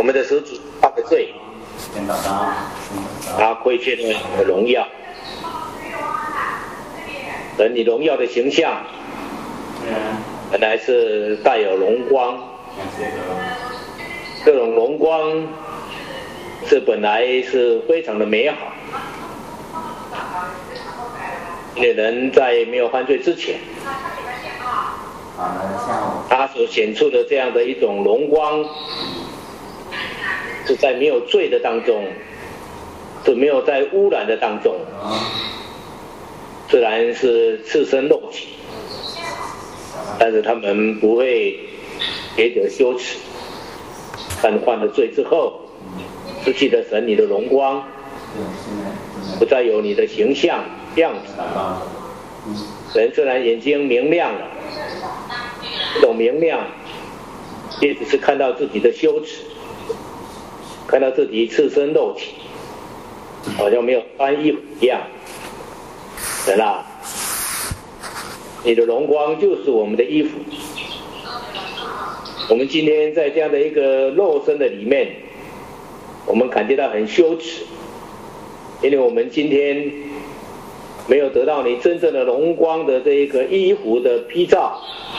我们的始祖犯的罪，他亏欠了你的荣耀，神你荣耀的形象本来是带有荣光，这种荣光是本来是非常的美好，因为人在没有犯罪之前，他所显出的这样的一种荣光，是在没有罪的当中，是没有在污染的当中，虽然是赤身露体，但是他们不会觉得羞耻。但犯了罪之后，失去了神你的荣光，不再有你的形象样子。人虽然眼睛明亮了，这种明亮也只是看到自己的羞耻，看到自己赤身露体，好像没有穿衣服一样。神啊，你的荣光就是我们的衣服。我们今天在这样的一个肉身的里面，我们感觉到很羞耻，因为我们今天没有得到你真正的荣光的这一个衣服的披罩。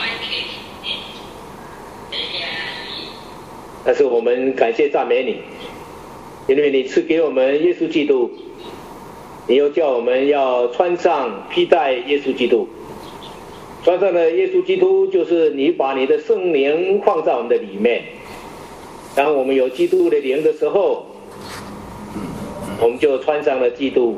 但是我们感谢赞美你，因为你赐给我们耶稣基督，你又叫我们要穿上披戴耶稣基督。穿上了耶稣基督，就是你把你的圣灵放在我们的里面。当我们有基督的灵的时候，我们就穿上了基督。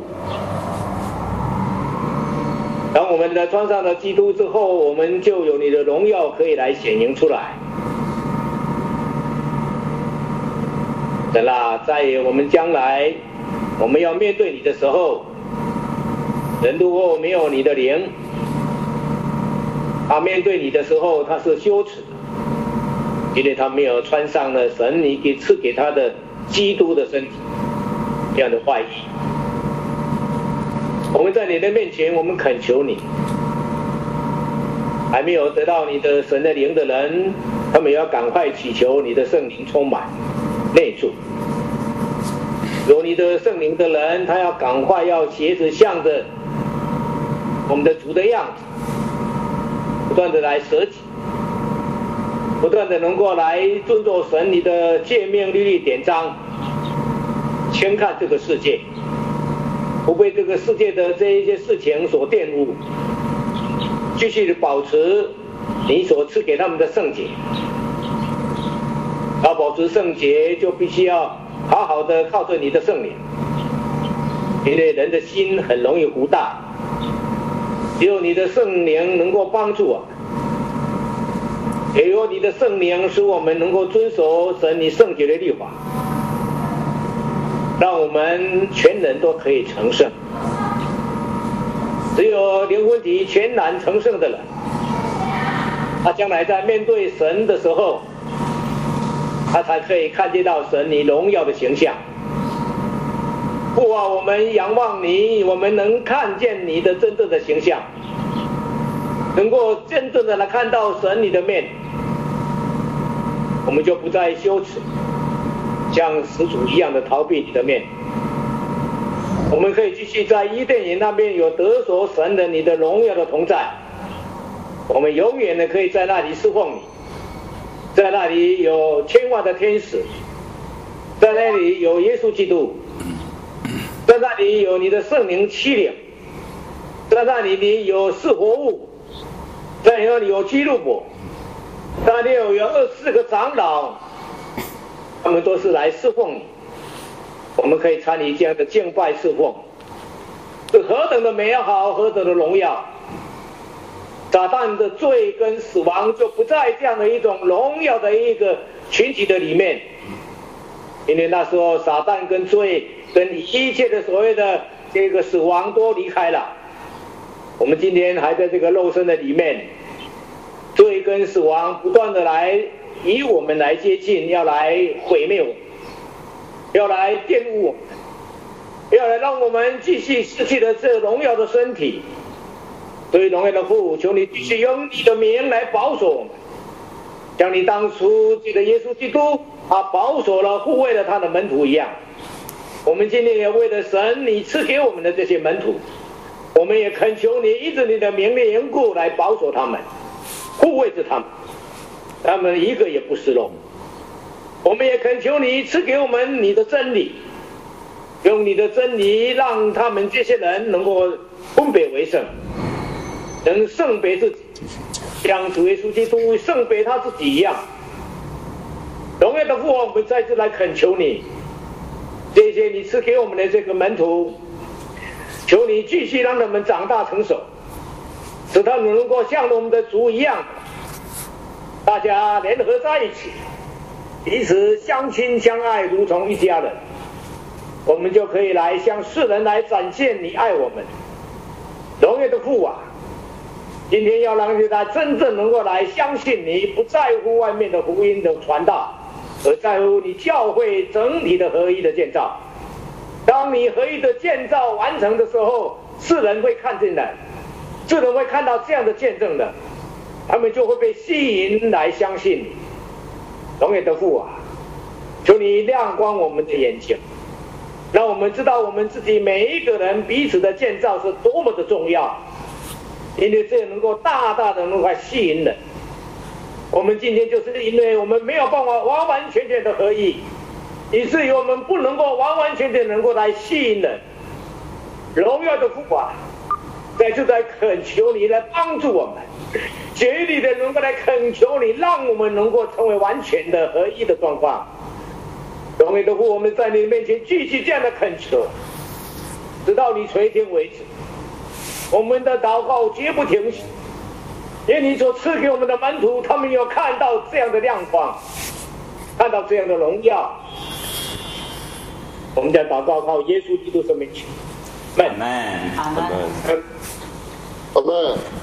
当我们穿上了基督之后，我们就有你的荣耀可以来显明出来。神啊，在我们将来我们要面对你的时候，人如果没有你的灵，他面对你的时候他是羞耻的，因为他没有穿上了神你赐给他的基督的身体这样的外衣。我们在你的面前，我们恳求你，还没有得到你的神的灵的人，他们也要赶快祈求你的圣灵充满内住。有你的圣灵的人，他要赶快要学着向着我们的主的样子，不断的来舍己，不断的能够来遵守神你的诫命律例典章，轻看这个世界，不被这个世界的这一些事情所玷污，继续的保持你所赐给他们的圣洁。要保持圣洁，就必须要好好的靠着你的圣灵，因为人的心很容易胡大，只有你的圣灵能够帮助我们，也有你的圣灵使我们能够遵守神你圣洁的律法，让我们全人都可以成圣。只有灵魂体全然成圣的人，他将来在面对神的时候，他才可以看见到神你荣耀的形象。父啊，我们仰望你，我们能看见你的真正的形象，能够真正的来看到神你的面，我们就不再羞耻，像始祖一样的逃避你的面。我们可以继续在伊甸园那边有得着神的你的荣耀的同在，我们永远的可以在那里侍奉你，在那里有千万的天使，在那里有耶稣基督，在那里有你的圣灵欺凌，在那里你有四活物，在那里有基路伯，在那里有24个长老，他们都是来侍奉你。我们可以参与这样的敬拜侍奉，是何等的美好，何等的荣耀。撒旦的罪跟死亡就不在这样的一种荣耀的一个群体的里面，因为那时候撒旦跟罪跟一切的所谓的这个死亡都离开了。我们今天还在这个肉身的里面，罪跟死亡不断的来以我们来接近，要来毁灭我们，要来玷污我们，要来让我们继续失去了这荣耀的身体。所以荣耀的父，求你继续用你的名来保守我们，将你当初这个耶稣基督他保守了、护卫了他的门徒一样，我们今天也为了神你赐给我们的这些门徒，我们也恳求你依着你的名的缘故来保守他们，护卫着他们，他们一个也不失落。我们也恳求你赐给我们你的真理，用你的真理让他们这些人能够分别为圣，能圣别自己，像主耶稣基督圣别他自己一样。荣耀的父，我们再次来恳求你，这些你赐给我们的这个门徒，求你继续让他们长大成熟，使他们能够像我们的主一样，大家联合在一起，彼此相亲相爱，如同一家人，我们就可以来向世人来展现你爱我们。荣耀的父啊，今天要让大家真正能够来相信你，不在乎外面的福音的传道，而在乎你教会整体的合一的建造。当你合一的建造完成的时候，世人会看见的，世人会看到这样的见证的，他们就会被吸引来相信你。荣耀的父啊，求你亮光我们的眼睛，让我们知道我们自己每一个人彼此的建造是多么的重要，因为这能够大大的能够吸引人。我们今天就是因为我们没有办法完完全全的合一，以至于我们不能够完完全全能够来吸引人。荣耀的父啊，在这在恳求你来帮助我们，竭力的能够来恳求你，让我们能够成为完全的合一的状况。荣耀的父，我们在你面前继续这样的恳求，直到你垂听为止。我们的祷告绝不停息，因为你所赐给我们的门徒，他们有看到这样的亮光，看到这样的荣耀。我们将祷告靠耶稣基督圣名求，阿们。 阿门。 阿门。